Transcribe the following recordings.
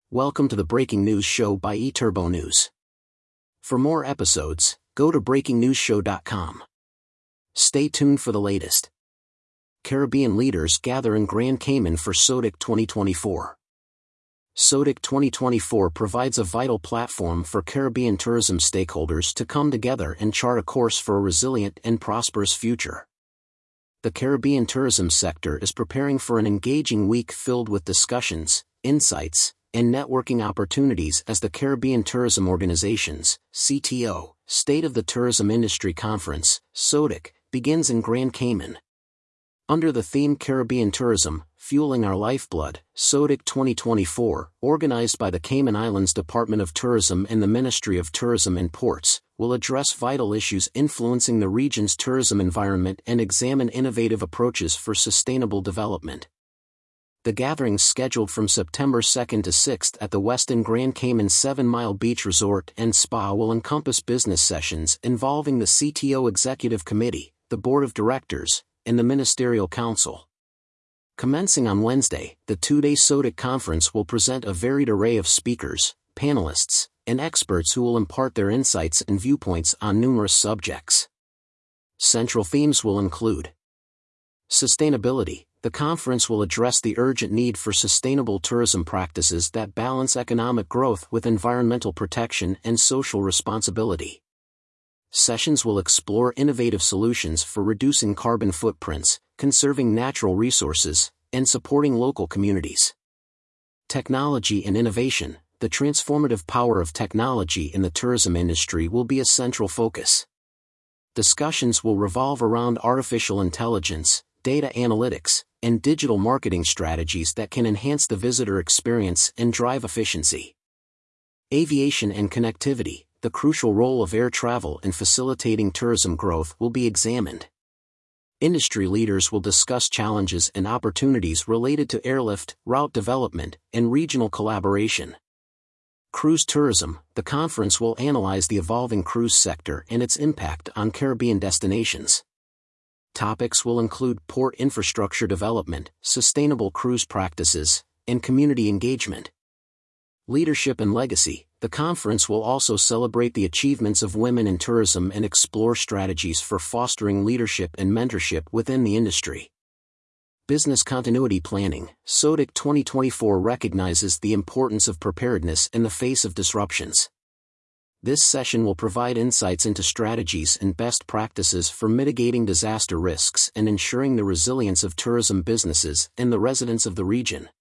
Welcome to the Breaking News Show by eTurbo News. For more episodes, go to breakingnewsshow.com. Stay tuned for the latest. Caribbean leaders gather in Grand Cayman for SOTIC 2024. SOTIC 2024 provides a vital platform for Caribbean tourism stakeholders to come together and chart a course for a resilient and prosperous future. The Caribbean tourism sector is preparing for an engaging week filled with discussions, insights, and networking opportunities as the Caribbean Tourism Organization's CTO State of the Tourism Industry Conference, SOTIC, begins in Grand Cayman. Under the theme Caribbean Tourism, Fueling Our Lifeblood, SOTIC 2024, organized by the Cayman Islands Department of Tourism and the Ministry of Tourism and Ports, will address vital issues influencing the region's tourism environment and examine innovative approaches for sustainable development. The gatherings scheduled from September 2nd to 6th at the Westin Grand Cayman 7 Mile Beach Resort and Spa will encompass business sessions involving the CTO Executive Committee, the Board of Directors, and the Ministerial Council. Commencing on Wednesday, the two-day SOTIC conference will present a varied array of speakers, panelists, and experts who will impart their insights and viewpoints on numerous subjects. Central themes will include sustainability. The conference will address the urgent need for sustainable tourism practices that balance economic growth with environmental protection and social responsibility. Sessions will explore innovative solutions for reducing carbon footprints, conserving natural resources, and supporting local communities. Technology and innovation. The transformative power of technology in the tourism industry will be a central focus. Discussions will revolve around artificial intelligence, data analytics, and digital marketing strategies that can enhance the visitor experience and drive efficiency. Aviation and connectivity. The crucial role of air travel in facilitating tourism growth will be examined. Industry leaders will discuss challenges and opportunities related to airlift, route development, and regional collaboration. Cruise tourism. The conference will analyze the evolving cruise sector and its impact on Caribbean destinations. Topics will include port infrastructure development, sustainable cruise practices, and community engagement. Leadership and legacy. The conference will also celebrate the achievements of women in tourism and explore strategies for fostering leadership and mentorship within the industry. Business continuity planning. SOTIC 2024 recognizes the importance of preparedness in the face of disruptions. This session will provide insights into strategies and best practices for mitigating disaster risks and ensuring the resilience of tourism businesses and the residents of the region.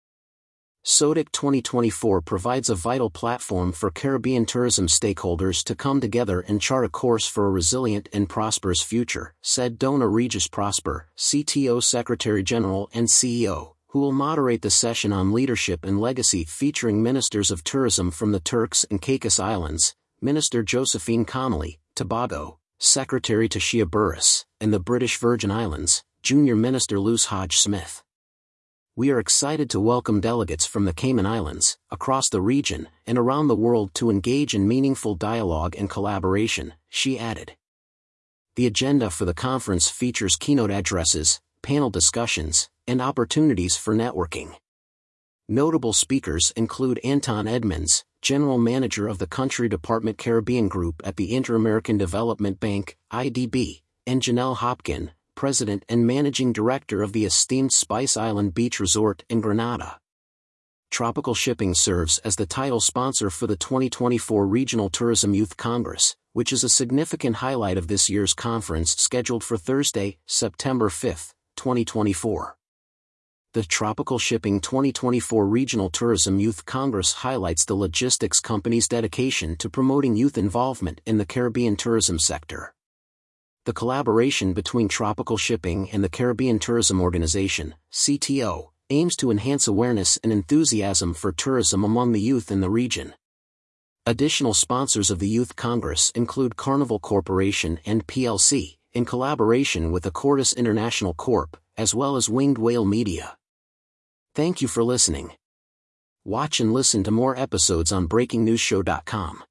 SOTIC 2024 provides a vital platform for Caribbean tourism stakeholders to come together and chart a course for a resilient and prosperous future, said Dona Regis Prosper, CTO Secretary General and CEO, who will moderate the session on leadership and legacy featuring ministers of tourism from the Turks and Caicos Islands, Minister Josephine Connolly, Tobago, Secretary Tashia Burris, and the British Virgin Islands, Junior Minister Luce Hodge-Smith. We are excited to welcome delegates from the Cayman Islands, across the region, and around the world to engage in meaningful dialogue and collaboration, she added. The agenda for the conference features keynote addresses, panel discussions, and opportunities for networking. Notable speakers include Anton Edmonds, General Manager of the Country Department Caribbean Group at the Inter-American Development Bank, IDB, and Janelle Hopkin, President and Managing Director of the esteemed Spice Island Beach Resort in Grenada. Tropical Shipping serves as the title sponsor for the 2024 Regional Tourism Youth Congress, which is a significant highlight of this year's conference scheduled for Thursday, September 5, 2024. The Tropical Shipping 2024 Regional Tourism Youth Congress highlights the logistics company's dedication to promoting youth involvement in the Caribbean tourism sector. The collaboration between Tropical Shipping and the Caribbean Tourism Organization, CTO, aims to enhance awareness and enthusiasm for tourism among the youth in the region. Additional sponsors of the Youth Congress include Carnival Corporation and PLC, in collaboration with Accordis International Corp., as well as Winged Whale Media. Thank you for listening. Watch and listen to more episodes on breakingnewsshow.com.